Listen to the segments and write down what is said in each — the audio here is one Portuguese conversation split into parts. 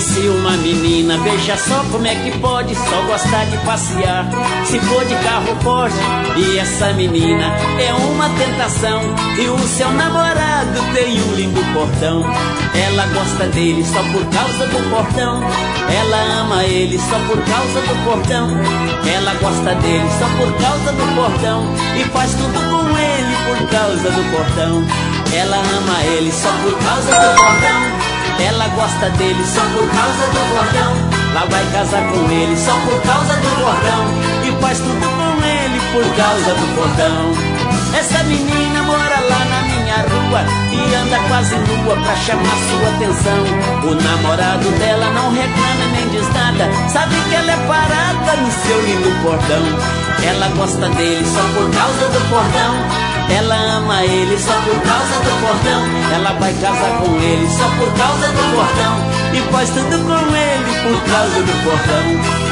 Se uma menina, veja só como é que pode só gostar de passear. Se for de carro pode, e essa menina é uma tentação. E o seu namorado tem um lindo portão. Ela gosta dele só por causa do portão. Ela ama ele só por causa do portão. Ela gosta dele só por causa do portão. E faz tudo com ele por causa do portão. Ela ama ele só por causa do portão. Ela gosta dele só por causa do portão. Lá vai casar com ele só por causa do portão. E faz tudo com ele por causa do portão. Essa menina mora lá na minha rua e anda quase nua pra chamar sua atenção. O namorado dela não reclama nem diz nada, sabe que ela é parada no seu lindo portão. Ela gosta dele só por causa do portão. Ela ama ele só por causa do portão. Ela vai casar com ele só por causa do portão. E faz tudo com ele por causa do portão.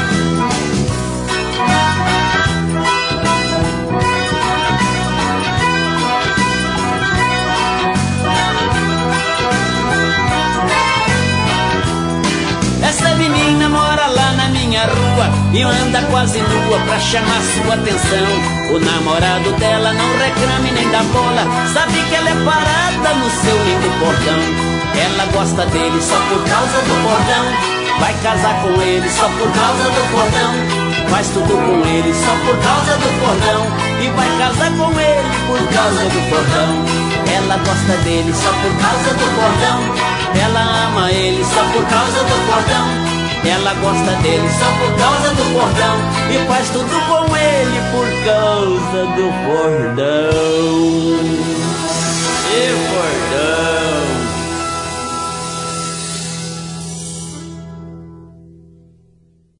Essa menina mora lá na minha rua e anda quase nua pra chamar sua atenção. O namorado dela não reclama e nem dá bola, sabe que ela é parada no seu lindo portão. Ela gosta dele só por causa do portão. Vai casar com ele só por causa do portão. Faz tudo com ele só por causa do portão. E vai casar com ele por causa do portão. Ela gosta dele só por causa do portão. Ela ama ele só por causa do portão. Ela gosta dele só por causa do portão. E faz tudo com ele por causa do portão.